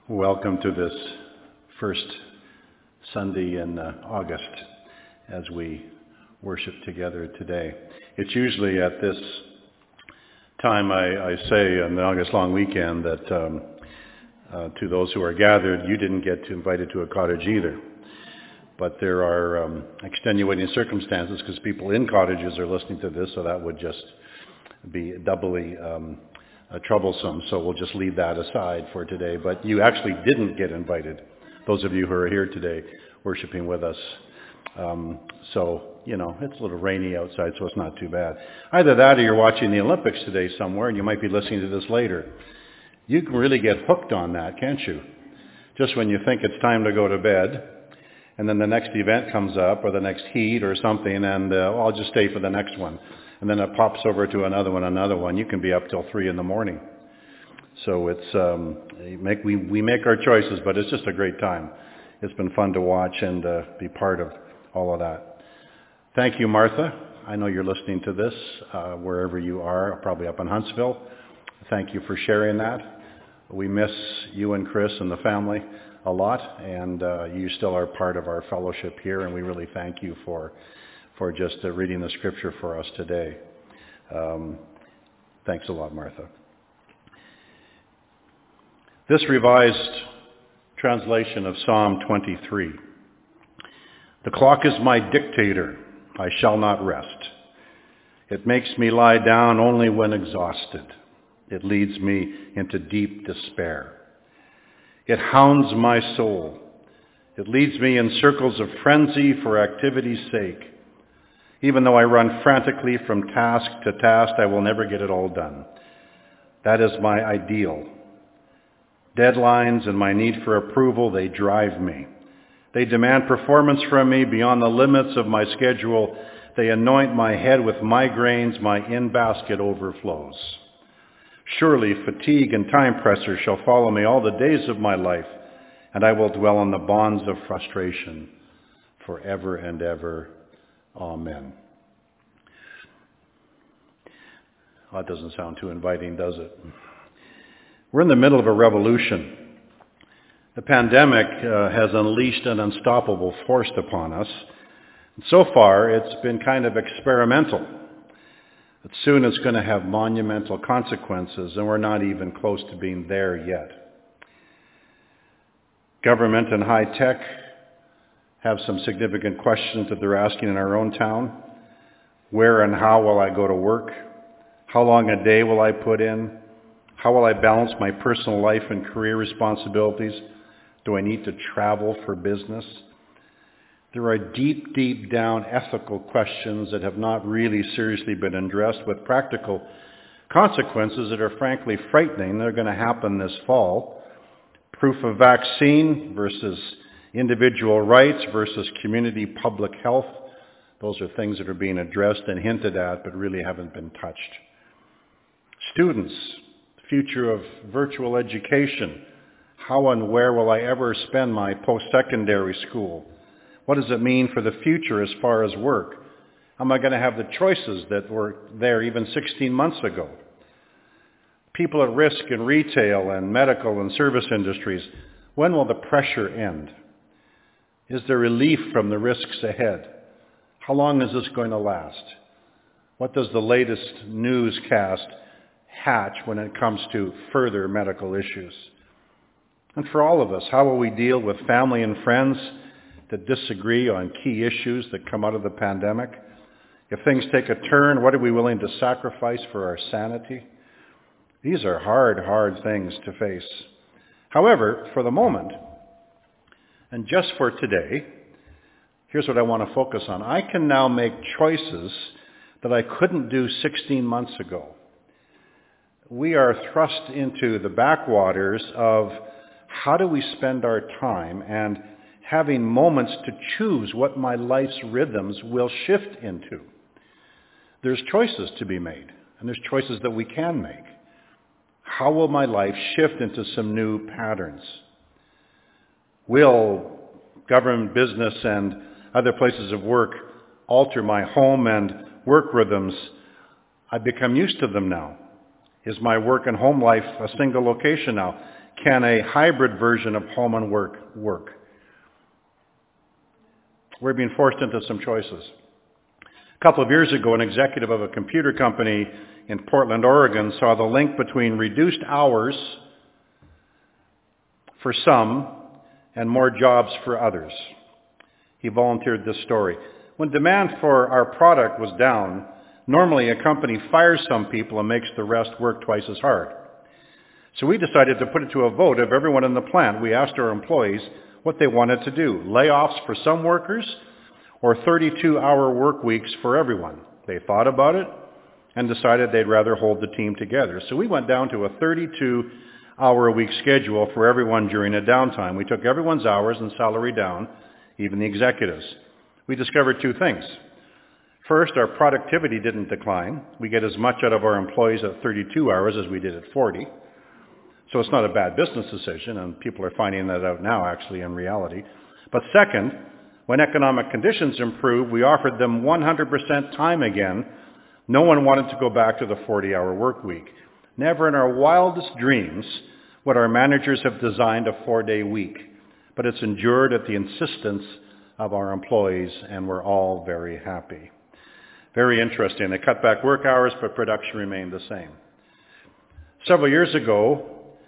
Welcome to this first Sunday in August as we worship together today. It's usually at this time I say on the August long weekend that to those who are gathered, you didn't get invited to a cottage either. But there are extenuating circumstances because people in cottages are listening to this, so that would just be doubly troublesome, so we'll just leave that aside for today. But you actually didn't get invited, those of you who are here today worshiping with us. So, it's a little rainy outside, so it's not too bad. Either that or you're watching the Olympics today somewhere, and you might be listening to this later. You can really get hooked on that, can't you? Just when you think it's time to go to bed, and then the next event comes up, or the next heat or something, and I'll just stay for the next one. And then it pops over to another one. You can be up till 3 a.m. So it's we make our choices, but it's just a great time. It's been fun to watch and be part of all of that. Thank you, Martha. I know you're listening to this wherever you are, probably up in Huntsville. Thank you for sharing that. We miss you and Chris and the family a lot, and you still are part of our fellowship here, and we really thank you for just reading the scripture for us today. Thanks a lot, Martha. This revised translation of Psalm 23. The clock is my dictator. I shall not rest. It makes me lie down only when exhausted. It leads me into deep despair. It hounds my soul. It leads me in circles of frenzy for activity's sake. Even though I run frantically from task to task, I will never get it all done. That is my ideal. Deadlines and my need for approval, they drive me. They demand performance from me beyond the limits of my schedule. They anoint my head with migraines. My in-basket overflows. Surely fatigue and time pressure shall follow me all the days of my life, and I will dwell in the bonds of frustration forever and ever. Amen. Well, that doesn't sound too inviting, does it? We're in the middle of a revolution. The pandemic has unleashed an unstoppable force upon us. So far, it's been kind of experimental. But soon it's going to have monumental consequences, and we're not even close to being there yet. Government and high tech have some significant questions that they're asking in our own town. Where and how will I go to work? How long a day will I put in? How will I balance my personal life and career responsibilities? Do I need to travel for business? There are deep, deep down ethical questions that have not really seriously been addressed, with practical consequences that are frankly frightening. They're going to happen this fall. Proof of vaccine versus individual rights versus community public health. Those are things that are being addressed and hinted at, but really haven't been touched. Students, the future of virtual education. How and where will I ever spend my post-secondary school? What does it mean for the future as far as work? Am I going to have the choices that were there even 16 months ago? People at risk in retail and medical and service industries. When will the pressure end? Is there relief from the risks ahead? How long is this going to last? What does the latest newscast hatch when it comes to further medical issues? And for all of us, how will we deal with family and friends that disagree on key issues that come out of the pandemic? If things take a turn, what are we willing to sacrifice for our sanity? These are hard things to face. However, for the moment, and just for today, here's what I want to focus on. I can now make choices that I couldn't do 16 months ago. We are thrust into the backwaters of how do we spend our time and having moments to choose what my life's rhythms will shift into. There's choices to be made, and there's choices that we can make. How will my life shift into some new patterns? Will government, business, and other places of work alter my home and work rhythms? I've become used to them now. Is my work and home life a single location now? can a hybrid version of home and work? We're being forced into some choices. A couple of years ago, an executive of a computer company in Portland, Oregon, saw the link between reduced hours for some and more jobs for others. He volunteered this story. When demand for our product was down, normally a company fires some people and makes the rest work twice as hard. So we decided to put it to a vote of everyone in the plant. We asked our employees what they wanted to do. Layoffs for some workers or 32-hour work weeks for everyone. They thought about it and decided they'd rather hold the team together. So we went down to a 32-hour-a-week schedule for everyone during a downtime. We took everyone's hours and salary down, even the executives. We discovered two things. First, our productivity didn't decline. We get as much out of our employees at 32 hours as we did at 40. So it's not a bad business decision, and people are finding that out now, actually, in reality. But second, when economic conditions improved, we offered them 100% time again. No one wanted to go back to the 40-hour work week. Never in our wildest dreams would our managers have designed a 4-day week. But it's endured at the insistence of our employees, and we're all very happy. Very interesting. They cut back work hours, but production remained the same. Several years ago,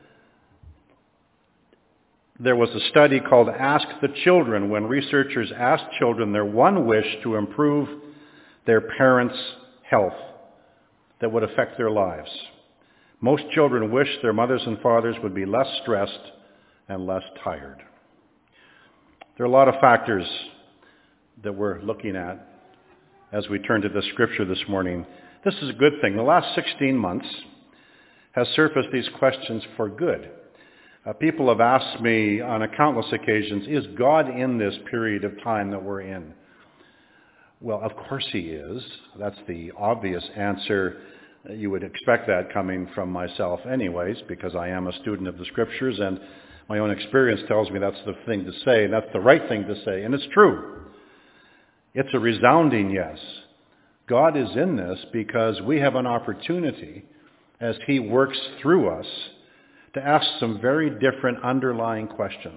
there was a study called Ask the Children, when researchers asked children their one wish to improve their parents' health that would affect their lives. Most children wish their mothers and fathers would be less stressed and less tired. There are a lot of factors that we're looking at as we turn to the scripture this morning. This is a good thing. The last 16 months has surfaced these questions for good. People have asked me on countless occasions, is God in this period of time that we're in? Well, of course he is. That's the obvious answer. You would expect that coming from myself anyways, because I am a student of the scriptures, and my own experience tells me that's the thing to say, and that's the right thing to say, and it's true. It's a resounding yes. God is in this because we have an opportunity, as he works through us, to ask some very different underlying questions.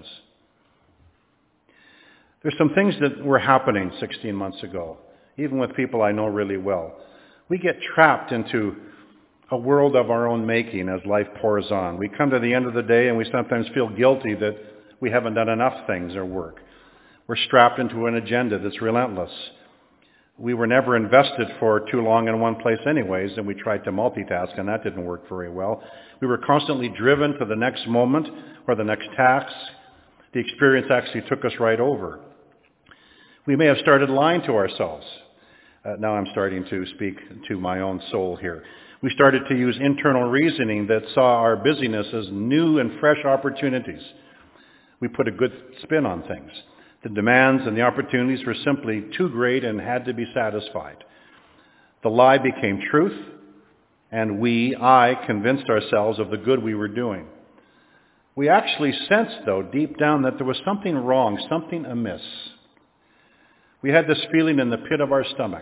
There's some things that were happening 16 months ago, even with people I know really well. We get trapped into a world of our own making as life pours on. We come to the end of the day and we sometimes feel guilty that we haven't done enough things or work. We're strapped into an agenda that's relentless. We were never invested for too long in one place anyways, and we tried to multitask, and that didn't work very well. We were constantly driven to the next moment or the next task. The experience actually took us right over. We may have started lying to ourselves. Now I'm starting to speak to my own soul here. We started to use internal reasoning that saw our busyness as new and fresh opportunities. We put a good spin on things. The demands and the opportunities were simply too great and had to be satisfied. The lie became truth, and I convinced ourselves of the good we were doing. We actually sensed, though, deep down that there was something wrong, something amiss. We had this feeling in the pit of our stomach.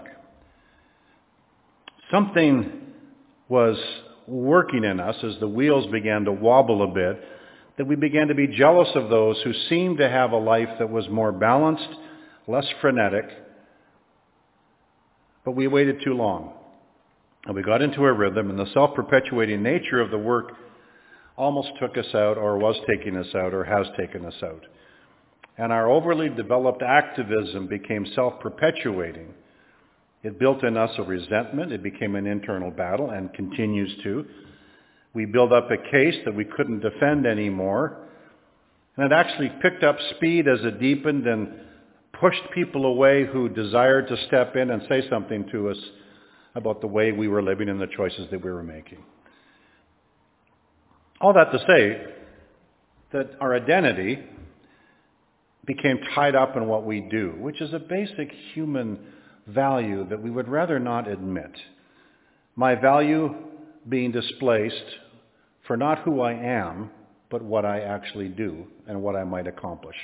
Something was working in us as the wheels began to wobble a bit, that we began to be jealous of those who seemed to have a life that was more balanced, less frenetic, but we waited too long. And we got into a rhythm, and the self-perpetuating nature of the work almost took us out, or was taking us out, or has taken us out. And our overly developed activism became self-perpetuating. It built in us a resentment. It became an internal battle and continues to. We built up a case that we couldn't defend anymore. And it actually picked up speed as it deepened and pushed people away who desired to step in and say something to us about the way we were living and the choices that we were making. All that to say that our identity became tied up in what we do, which is a basic human value that we would rather not admit. My value being displaced for not who I am, but what I actually do and what I might accomplish.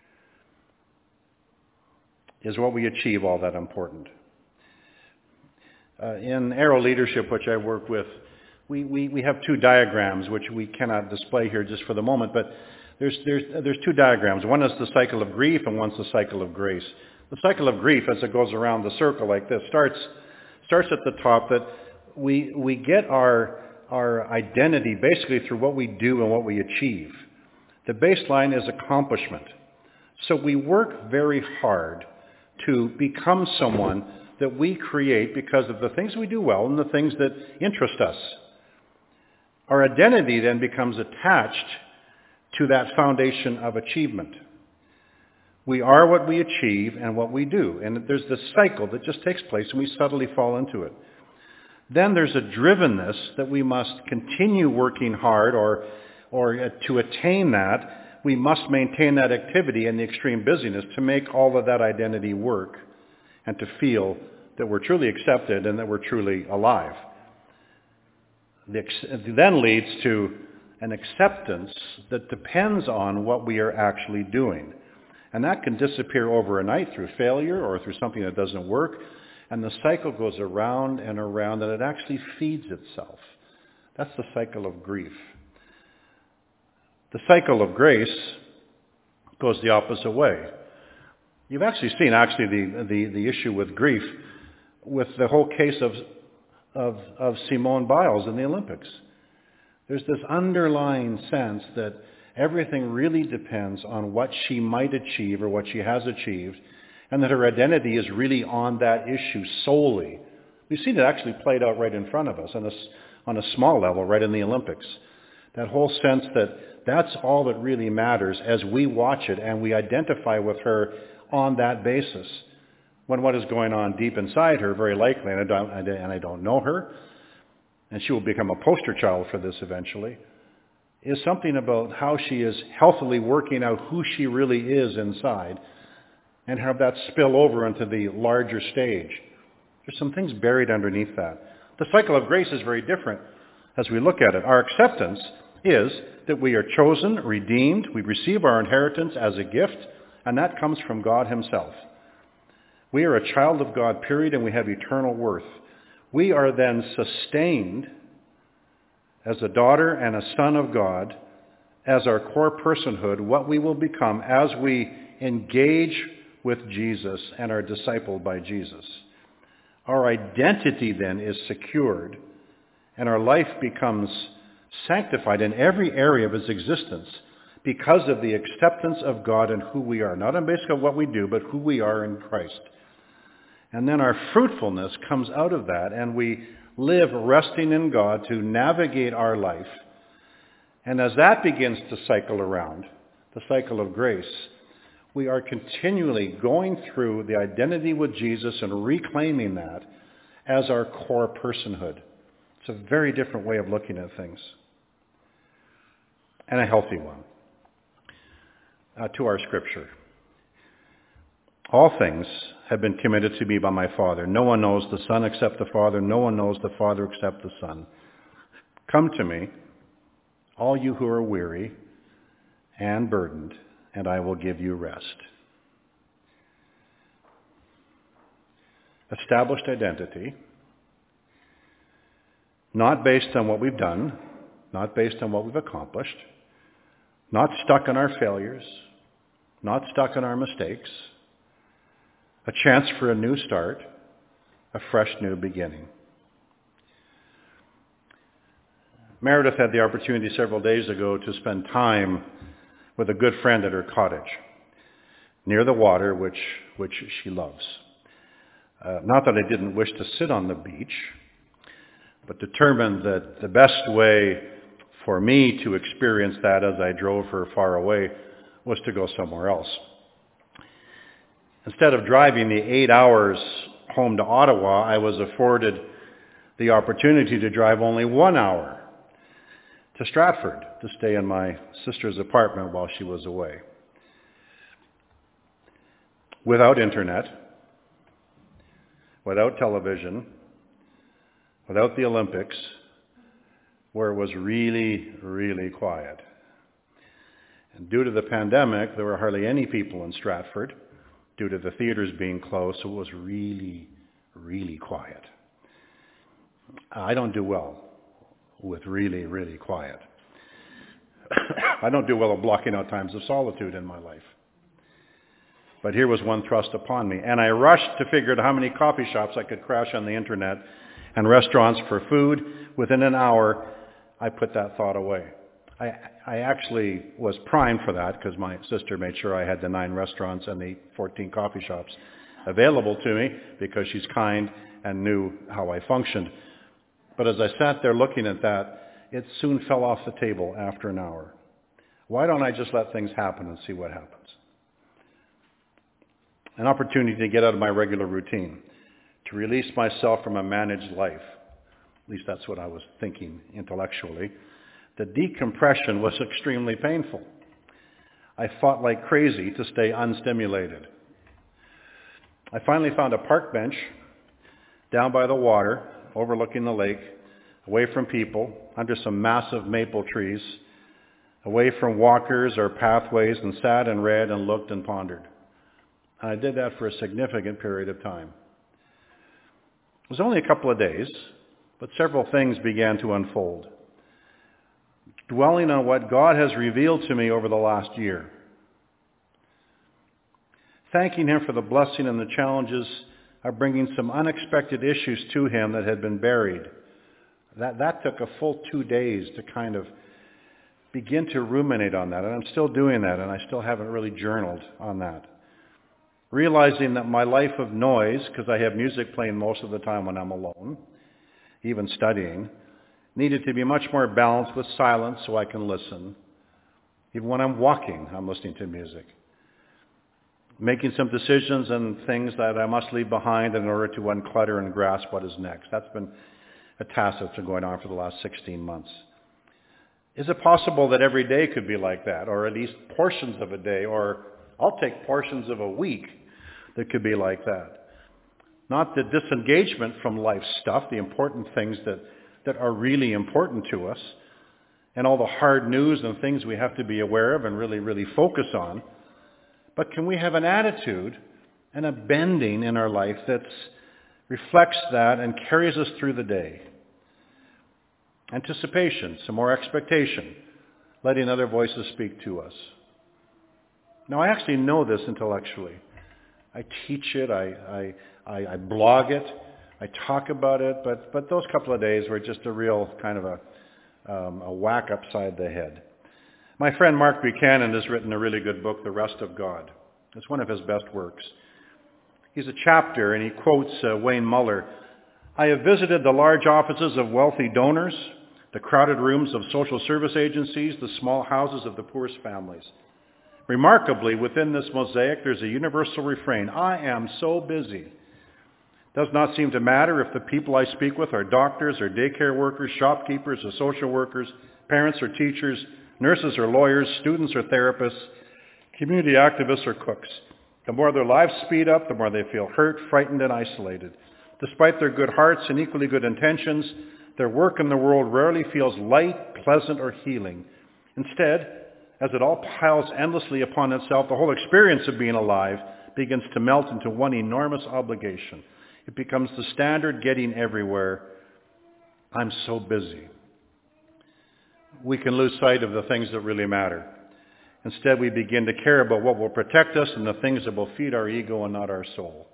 Is what we achieve all that important? In Arrow Leadership, which I work with, We have two diagrams, which we cannot display here just for the moment, but there's two diagrams. One is the cycle of grief and one's the cycle of grace. The cycle of grief, as it goes around the circle like this, starts at the top, that we get our identity basically through what we do and what we achieve. The baseline is accomplishment. So we work very hard to become someone that we create because of the things we do well and the things that interest us. Our identity then becomes attached to that foundation of achievement. We are what we achieve and what we do. And there's this cycle that just takes place and we subtly fall into it. Then there's a drivenness that we must continue working hard or to attain that, we must maintain that activity and the extreme busyness to make all of that identity work and to feel that we're truly accepted and that we're truly alive. It then leads to an acceptance that depends on what we are actually doing. And that can disappear overnight through failure or through something that doesn't work. And the cycle goes around and around, and it actually feeds itself. That's the cycle of grief. The cycle of grace goes the opposite way. You've actually seen the issue with grief with the whole case of Simone Biles in the Olympics. There's this underlying sense that everything really depends on what she might achieve or what she has achieved, and that her identity is really on that issue solely. We've seen it actually played out right in front of us on a small level, right in the Olympics. That whole sense that that's all that really matters as we watch it and we identify with her on that basis. When what is going on deep inside her, very likely, and I don't know her, and she will become a poster child for this eventually, is something about how she is healthily working out who she really is inside and have that spill over into the larger stage. There's some things buried underneath that. The cycle of grace is very different as we look at it. Our acceptance is that we are chosen, redeemed, we receive our inheritance as a gift, and that comes from God himself. We are a child of God, period, and we have eternal worth. We are then sustained as a daughter and a son of God, as our core personhood, what we will become as we engage with Jesus and are discipled by Jesus. Our identity then is secured, and our life becomes sanctified in every area of its existence because of the acceptance of God and who we are, not on basis of what we do, but who we are in Christ. And then our fruitfulness comes out of that, and we live resting in God to navigate our life. And as that begins to cycle around, the cycle of grace, we are continually going through the identity with Jesus and reclaiming that as our core personhood. It's a very different way of looking at things, and a healthy one. To our scripture. All things have been committed to me by my Father. No one knows the Son except the Father. No one knows the Father except the Son. Come to me, all you who are weary and burdened, and I will give you rest. Established identity, not based on what we've done, not based on what we've accomplished, not stuck in our failures, not stuck in our mistakes, a chance for a new start, a fresh new beginning. Meredith had the opportunity several days ago to spend time with a good friend at her cottage, near the water, which she loves. Not that I didn't wish to sit on the beach, but determined that the best way for me to experience that as I drove her far away was to go somewhere else. Instead of driving the 8 hours home to Ottawa, I was afforded the opportunity to drive only 1 hour to Stratford to stay in my sister's apartment while she was away. Without internet, without television, without the Olympics, where it was really, really quiet. And due to the pandemic, there were hardly any people in Stratford, due to the theaters being closed, so it was really, really quiet. I don't do well with really, really quiet. I don't do well at blocking out times of solitude in my life. But here was one thrust upon me, and I rushed to figure out how many coffee shops I could crash on the internet and restaurants for food. Within an hour, I put that thought away. I actually was primed for that because my sister made sure I had the 9 restaurants and the 14 coffee shops available to me because she's kind and knew how I functioned. But as I sat there looking at that, it soon fell off the table after an hour. Why don't I just let things happen and see what happens? An opportunity to get out of my regular routine, to release myself from a managed life. At least that's what I was thinking intellectually. The decompression was extremely painful. I fought like crazy to stay unstimulated. I finally found a park bench down by the water, overlooking the lake, away from people, under some massive maple trees, away from walkers or pathways, and sat and read and looked and pondered. And I did that for a significant period of time. It was only a couple of days, but several things began to unfold. Dwelling on what God has revealed to me over the last year. Thanking Him for the blessing and the challenges of bringing some unexpected issues to Him that had been buried. That took a full 2 days to kind of begin to ruminate on that. And I'm still doing that, and I still haven't really journaled on that. Realizing that my life of noise, because I have music playing most of the time when I'm alone, even studying, needed to be much more balanced with silence so I can listen. Even when I'm walking, I'm listening to music. Making some decisions and things that I must leave behind in order to unclutter and grasp what is next. That's been a task that's been going on for the last 16 months. Is it possible that every day could be like that, or at least portions of a day, or I'll take portions of a week that could be like that? Not the disengagement from life stuff, the important things that are really important to us, and all the hard news and things we have to be aware of and really, really focus on. But can we have an attitude and a bending in our life that reflects that and carries us through the day? Anticipation, some more expectation, letting other voices speak to us. Now, I actually know this intellectually. I teach it, I blog it, I talk about it, but those couple of days were just a real kind of a whack upside the head. My friend Mark Buchanan has written a really good book, The Rest of God. It's one of his best works. He's a chapter, and he quotes Wayne Muller. I have visited the large offices of wealthy donors, the crowded rooms of social service agencies, the small houses of the poorest families. Remarkably, within this mosaic, there's a universal refrain. I am so busy. Does not seem to matter if the people I speak with are doctors or daycare workers, shopkeepers or social workers, parents or teachers, nurses or lawyers, students or therapists, community activists or cooks. The more their lives speed up, the more they feel hurt, frightened, and isolated. Despite their good hearts and equally good intentions, their work in the world rarely feels light, pleasant, or healing. Instead, as it all piles endlessly upon itself, the whole experience of being alive begins to melt into one enormous obligation. It becomes the standard getting everywhere. I'm so busy. We can lose sight of the things that really matter. Instead, we begin to care about what will protect us and the things that will feed our ego and not our soul.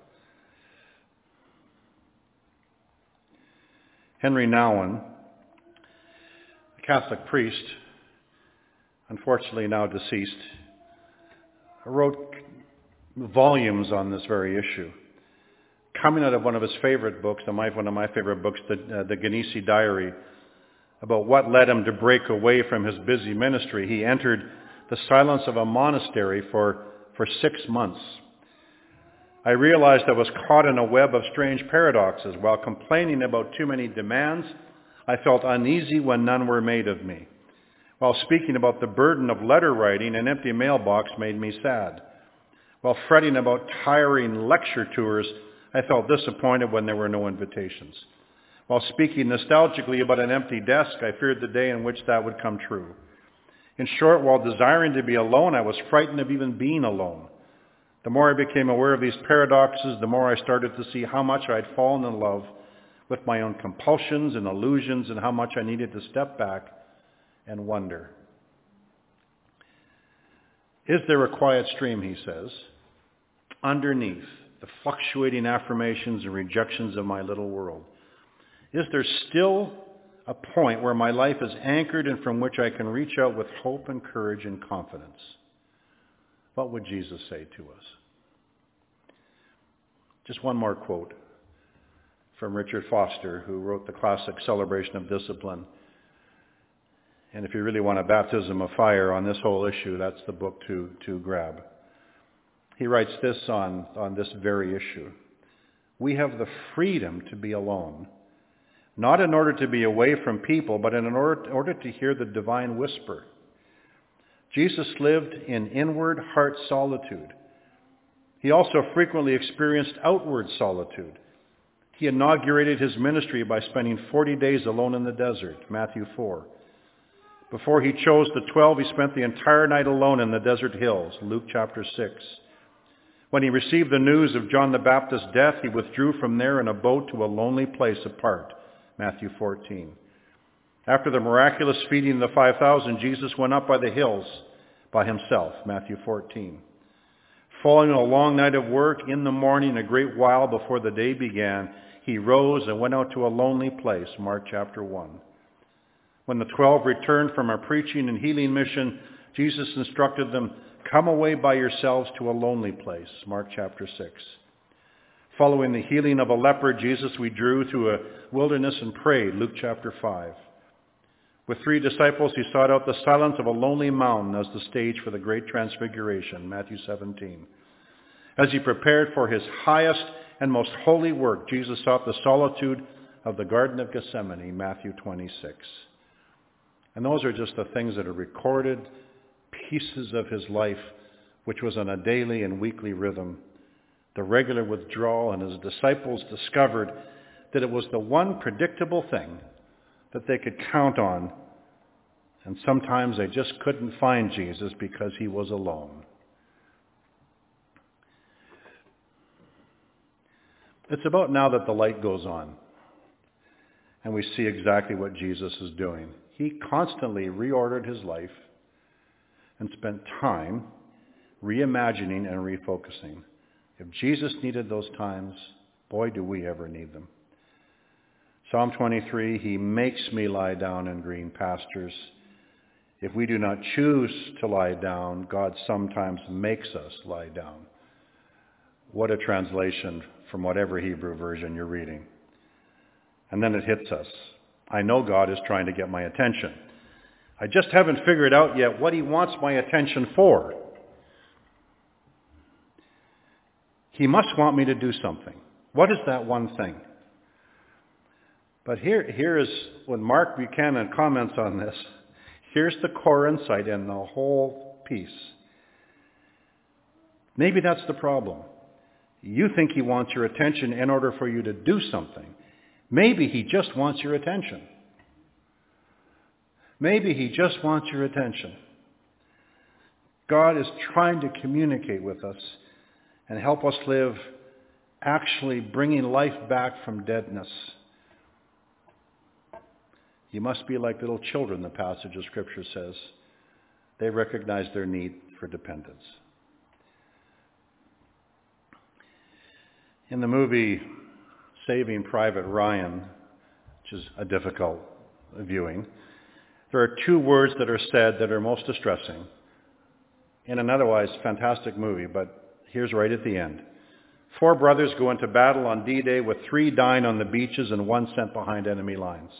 Henry Nouwen, a Catholic priest, unfortunately now deceased, wrote volumes on this very issue. Coming out of one of his favorite books, one of my favorite books, the Genesee Diary, about what led him to break away from his busy ministry. He entered the silence of a monastery for 6 months. I realized I was caught in a web of strange paradoxes. While complaining about too many demands, I felt uneasy when none were made of me. While speaking about the burden of letter writing, an empty mailbox made me sad. While fretting about tiring lecture tours, I felt disappointed when there were no invitations. While speaking nostalgically about an empty desk, I feared the day in which that would come true. In short, while desiring to be alone, I was frightened of even being alone. The more I became aware of these paradoxes, the more I started to see how much I had fallen in love with my own compulsions and illusions and how much I needed to step back and wonder. Is there a quiet stream, he says, underneath the fluctuating affirmations and rejections of my little world? Is there still a point where my life is anchored and from which I can reach out with hope and courage and confidence? What would Jesus say to us? Just one more quote from Richard Foster, who wrote the classic Celebration of Discipline. And if you really want a baptism of fire on this whole issue, that's the book to grab. He writes this on this very issue. We have the freedom to be alone, not in order to be away from people, but in order to hear the divine whisper. Jesus lived in inward heart solitude. He also frequently experienced outward solitude. He inaugurated his ministry by spending 40 days alone in the desert, Matthew 4. Before he chose the 12, he spent the entire night alone in the desert hills, Luke chapter 6. When he received the news of John the Baptist's death, he withdrew from there in a boat to a lonely place apart, Matthew 14. After the miraculous feeding of the 5,000, Jesus went up by the hills by himself, Matthew 14. Following a long night of work, in the morning, a great while before the day began, he rose and went out to a lonely place, Mark chapter 1. When the 12 returned from a preaching and healing mission, Jesus instructed them, come away by yourselves to a lonely place, Mark chapter 6. Following the healing of a leper, Jesus withdrew to a wilderness and prayed, Luke chapter 5. With 3 disciples, he sought out the silence of a lonely mountain as the stage for the great transfiguration, Matthew 17. As he prepared for his highest and most holy work, Jesus sought the solitude of the Garden of Gethsemane, Matthew 26. And those are just the things that are recorded, pieces of his life, which was on a daily and weekly rhythm. The regular withdrawal, and his disciples discovered that it was the one predictable thing that they could count on, and sometimes they just couldn't find Jesus because he was alone. It's about now that the light goes on, and we see exactly what Jesus is doing. He constantly reordered his life and spent time reimagining and refocusing. If Jesus needed those times, boy, do we ever need them. Psalm 23, he makes me lie down in green pastures. If we do not choose to lie down, God sometimes makes us lie down. What a translation from whatever Hebrew version you're reading. And then it hits us. I know God is trying to get my attention. I just haven't figured out yet what he wants my attention for. He must want me to do something. What is that one thing? But here is, when Mark Buchanan comments on this, here's the core insight in the whole piece. Maybe that's the problem. You think he wants your attention in order for you to do something. Maybe he just wants your attention. Maybe he just wants your attention. God is trying to communicate with us and help us live actually bringing life back from deadness. You must be like little children, the passage of Scripture says. They recognize their need for dependence. In the movie Saving Private Ryan, which is a difficult viewing, there are 2 words that are said that are most distressing in an otherwise fantastic movie, but here's right at the end. 4 brothers go into battle on D-Day with 3 dying on the beaches and 1 sent behind enemy lines.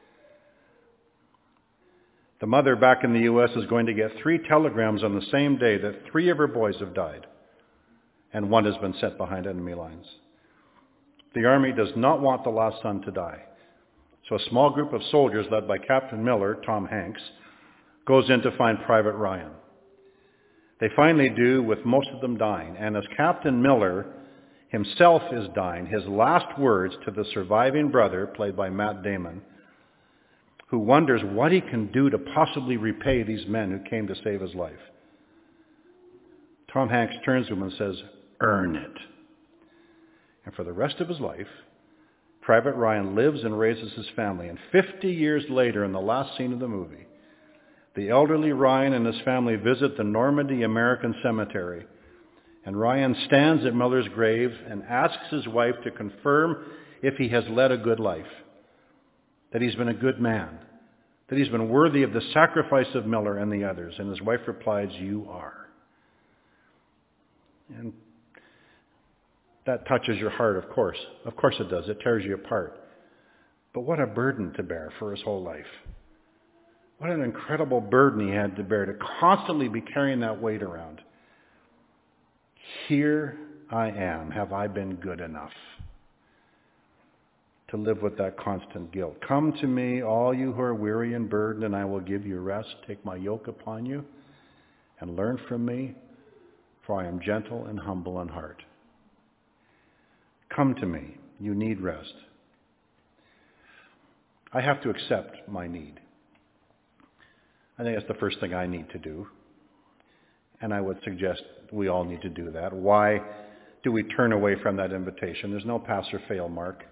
The mother back in the U.S. is going to get 3 telegrams on the same day that 3 of her boys have died, and 1 has been sent behind enemy lines. The army does not want the last son to die. So a small group of soldiers led by Captain Miller, Tom Hanks, goes in to find Private Ryan. They finally do, with most of them dying. And as Captain Miller himself is dying, his last words to the surviving brother, played by Matt Damon, who wonders what he can do to possibly repay these men who came to save his life. Tom Hanks turns to him and says, "Earn it." And for the rest of his life, Private Ryan lives and raises his family. And 50 years later, in the last scene of the movie, the elderly Ryan and his family visit the Normandy American Cemetery. And Ryan stands at Miller's grave and asks his wife to confirm if he has led a good life, that he's been a good man, that he's been worthy of the sacrifice of Miller and the others. And his wife replies, "You are." And that touches your heart, of course. Of course it does. It tears you apart. But what a burden to bear for his whole life. What an incredible burden he had to bear, to constantly be carrying that weight around. Here I am. Have I been good enough to live with that constant guilt? Come to me, all you who are weary and burdened, and I will give you rest. Take my yoke upon you and learn from me, for I am gentle and humble in heart. Come to me. You need rest. I have to accept my need. I think that's the first thing I need to do. And I would suggest we all need to do that. Why do we turn away from that invitation? There's no pass or fail mark.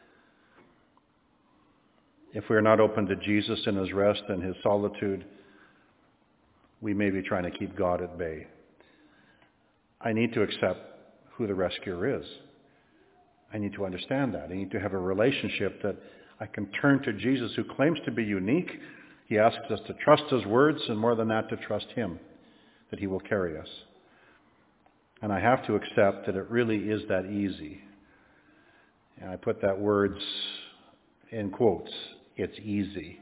If we're not open to Jesus in his rest and his solitude, we may be trying to keep God at bay. I need to accept who the rescuer is. I need to understand that. I need to have a relationship that I can turn to Jesus, who claims to be unique. He asks us to trust his words, and more than that, to trust him, that he will carry us. And I have to accept that it really is that easy. And I put that words in quotes. It's easy.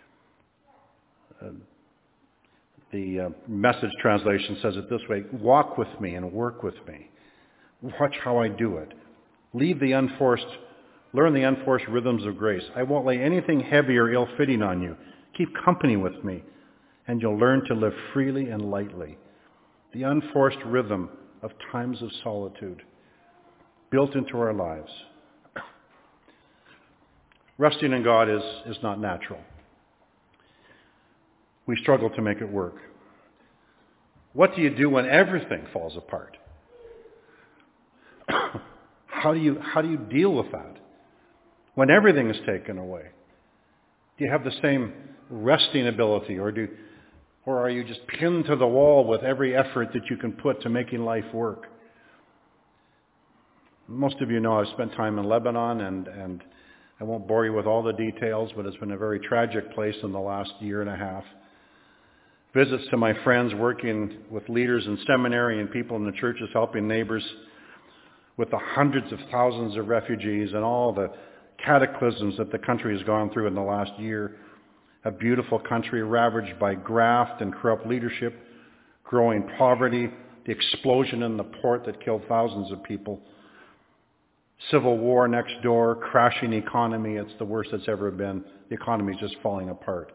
The Message translation says it this way: walk with me and work with me. Watch how I do it. Learn the unforced rhythms of grace. I won't lay anything heavy or ill-fitting on you. Keep company with me, and you'll learn to live freely and lightly. The unforced rhythm of times of solitude built into our lives. Resting in God is not natural. We struggle to make it work. What do you do when everything falls apart? How do you deal with that when everything is taken away? Do you have the same resting ability, or are you just pinned to the wall with every effort that you can put to making life work? Most of you know I've spent time in Lebanon, and I won't bore you with all the details, but it's been a very tragic place in the last year and a half. Visits to my friends working with leaders in seminary and people in the churches, helping neighbors with the hundreds of thousands of refugees and all the cataclysms that the country has gone through in the last year. A beautiful country ravaged by graft and corrupt leadership, growing poverty, the explosion in the port that killed thousands of people, civil war next door, crashing economy. It's the worst it's ever been. The economy is just falling apart.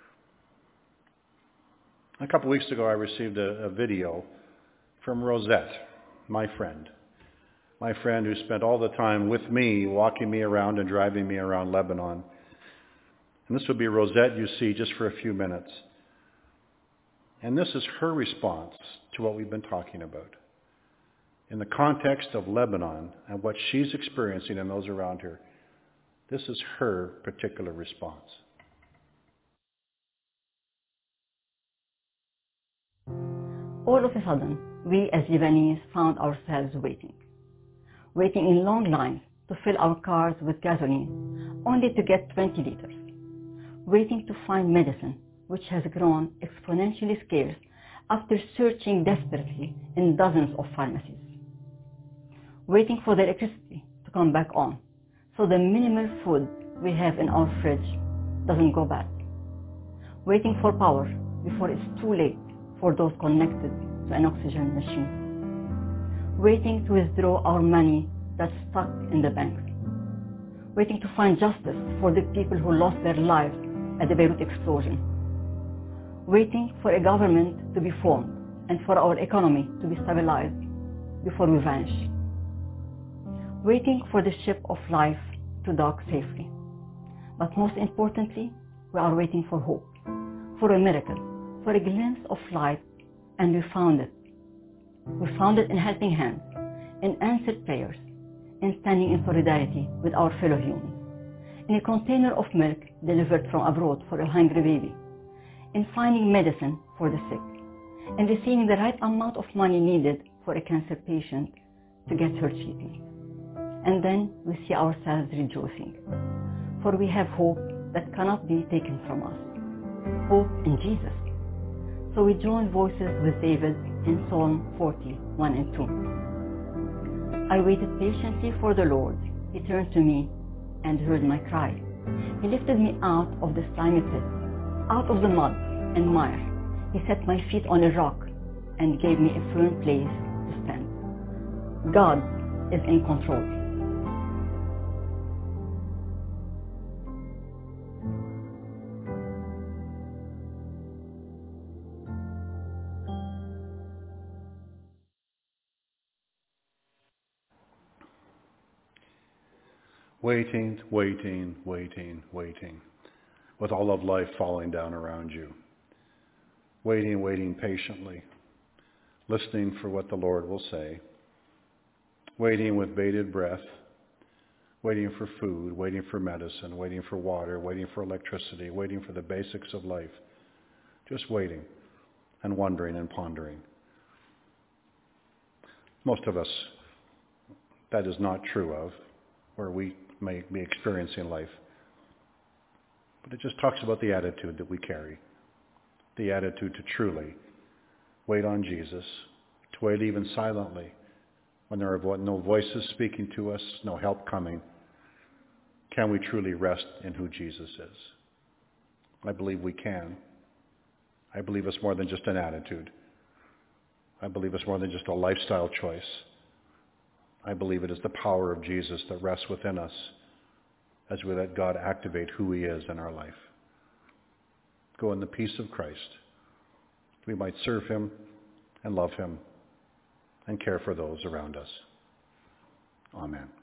A couple weeks ago, I received a video from Rosette, my friend who spent all the time with me, walking me around and driving me around Lebanon. And this would be Rosette, you see, just for a few minutes. And this is her response to what we've been talking about. In the context of Lebanon and what she's experiencing and those around her, this is her particular response. All of a sudden, we as Lebanese found ourselves waiting in long lines to fill our cars with gasoline, only to get 20 liters. Waiting to find medicine, which has grown exponentially scarce after searching desperately in dozens of pharmacies. Waiting for the electricity to come back on, so the minimal food we have in our fridge doesn't go bad. Waiting for power before it's too late for those connected to an oxygen machine. Waiting to withdraw our money that's stuck in the banks. Waiting to find justice for the people who lost their lives at the Beirut explosion. Waiting for a government to be formed and for our economy to be stabilized before we vanish. Waiting for the ship of life to dock safely. But most importantly, we are waiting for hope, for a miracle, for a glimpse of light, and we found it. We found it in helping hands, in answered prayers, in standing in solidarity with our fellow humans, in a container of milk delivered from abroad for a hungry baby, in finding medicine for the sick, in receiving the right amount of money needed for a cancer patient to get her treatment. And then we see ourselves rejoicing, for we have hope that cannot be taken from us, hope in Jesus. So we join voices with David in Psalm 40:1 and 2. I waited patiently for the Lord. He turned to me and heard my cry. He lifted me out of the slimy pit, out of the mud and mire. He set my feet on a rock and gave me a firm place to stand. God is in control. Waiting, waiting, waiting, waiting, with all of life falling down around you. Waiting, waiting patiently, listening for what the Lord will say. Waiting with bated breath, waiting for food, waiting for medicine, waiting for water, waiting for electricity, waiting for the basics of life. Just waiting and wondering and pondering. Most of us, that is not true of, where we may be experiencing life. But it just talks about the attitude that we carry, the attitude to truly wait on Jesus, to wait even silently when there are no voices speaking to us, no help coming. Can we truly rest in who Jesus is? I believe we can. I believe it's more than just an attitude. I believe it's more than just a lifestyle choice. I believe it is the power of Jesus that rests within us as we let God activate who he is in our life. Go in the peace of Christ. We might serve him and love him and care for those around us. Amen.